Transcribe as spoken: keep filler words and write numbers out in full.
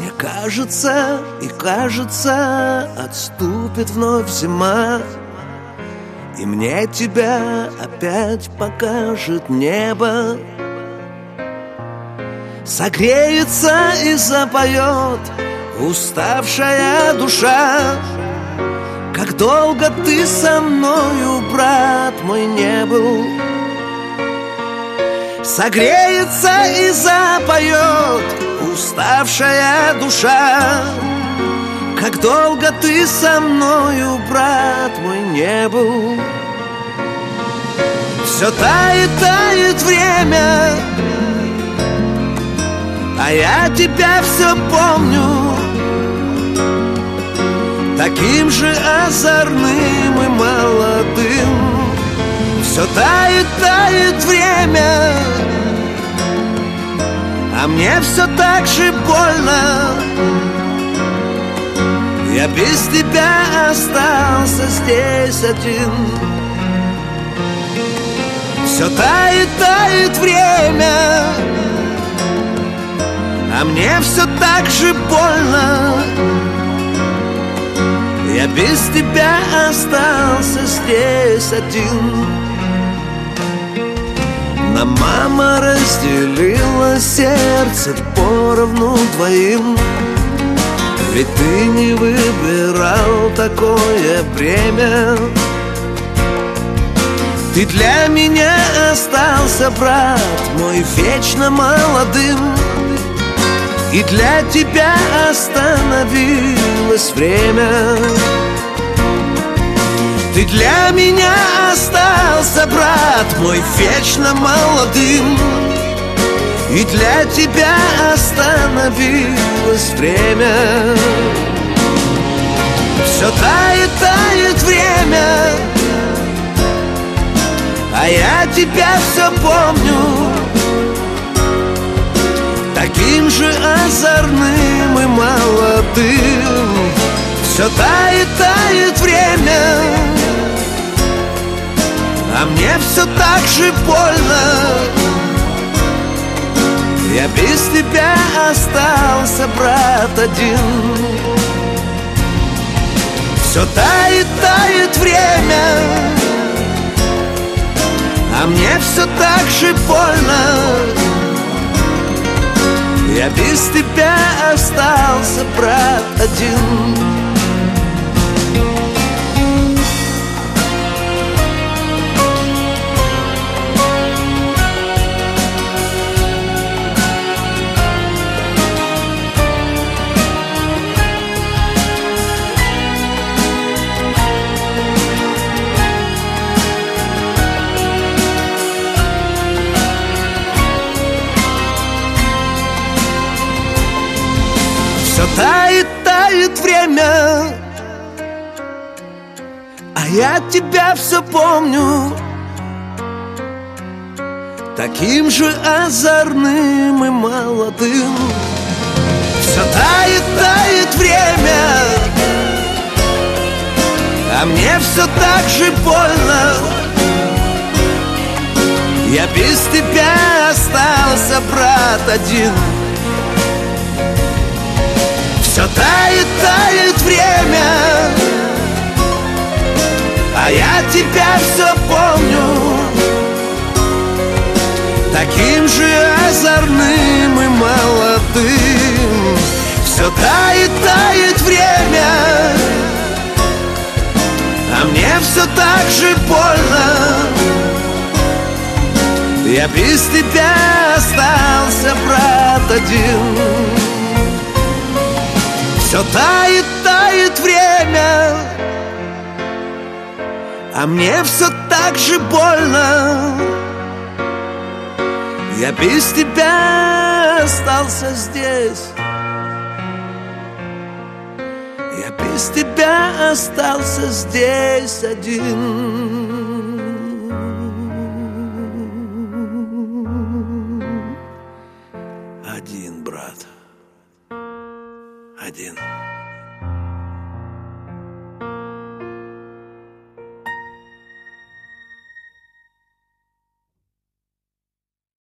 Мне кажется, и кажется, отступит вновь зима, и мне тебя опять покажет небо. Согреется и запоет уставшая душа. Как долго ты со мною, брат мой, не был. Согреется и запоет уставшая душа. Как долго ты со мною, брат мой, не был. Все тает, тает время, а я тебя все помню, таким же озорным и молодым. Все тает, тает время, а мне все так же больно. Я без тебя остался здесь один. Все тает, тает время, а мне все так же больно. Я без тебя остался здесь один. Нам мама разделила сердце поровну двоим. Ведь ты не выбирал такое бремя. Ты для меня остался, брат мой, вечно молодым. И для тебя остановилось время. Ты для меня остался, брат мой, вечно молодым. И для тебя остановилось время. Все тает, тает время, а я тебя все помню, таким же озорным и молодым. Все тает, тает время, а мне все так же больно. Я без тебя остался, брат, один. Все тает, тает время, а мне все так же больно. Я без тебя остался, брат, один. Все тает, тает время, а я тебя все помню, таким же озорным и молодым. Все тает, тает время, а мне все так же больно. Я без тебя остался, брат, один. Все тает, тает время, а я тебя все помню, таким же озорным и молодым. Все тает, тает время, а мне все так же больно. Я без тебя остался, брат, один. Все тает, тает время, а мне все так же больно. Я без тебя остался здесь. Я без тебя остался здесь один. Один, брат. Один.